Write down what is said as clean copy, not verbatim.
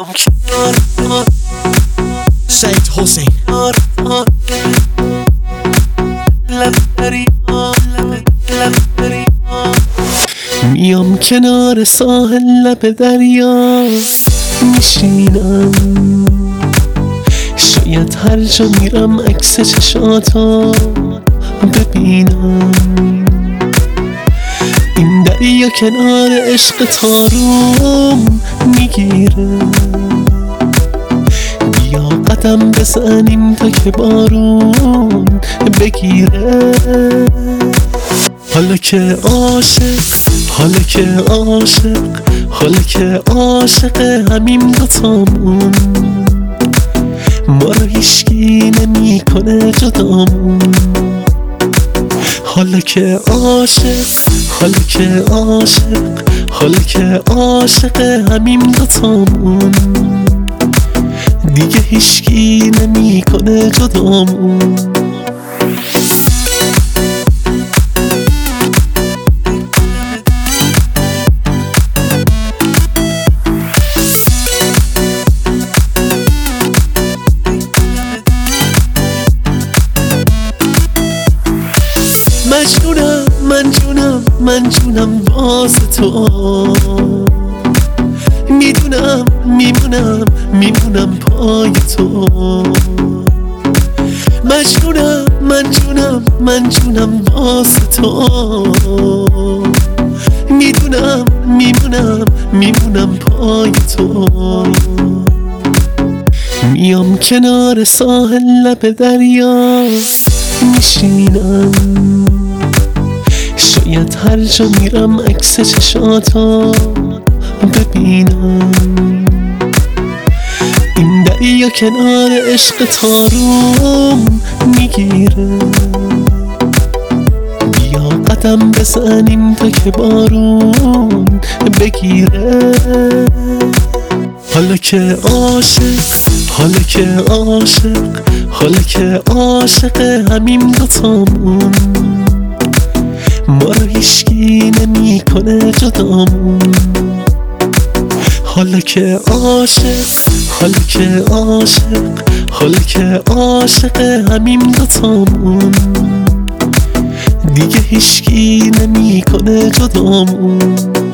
سعید حسین میام کنار ساحل لب دریا میشینم، شاید هر جا میرم عکس چشاتو ببینم. این دریا کنار عشق تاروم میگیره، بیا قدم بزنیم تا که بارون بگیره. حالا که عاشق، حالا که عاشق، حالا که عاشق همین دوتامون، ما رو هیچکی نمیکنه جدامون. حالا که عاشق، حالا که عاشق، حالا که عاشق همین دوتامون، دیگه هیچکی نمیکنه جدامون. من جونم باز تو، میدونم میمونم پای تو. من جونم باز تو، میدونم میمونم پای تو. میام کنار ساحل لب دریا میشینم، شاید هر جا میرم عکس چشاتو ببینم. این دریا کنار عشق تاروم میگیره، بیا قدم بزنیم تا که بارون بگیره. حالا که عاشق، حالا که عاشق، حالا که عاشق همین دوتامون، ما رو هیچکی نمیکنه جدامون. حالا که عاشق، حالا که عاشق، حالا که عاشق همین دوتامون، دیگه هیچکی نمیکنه جدامون.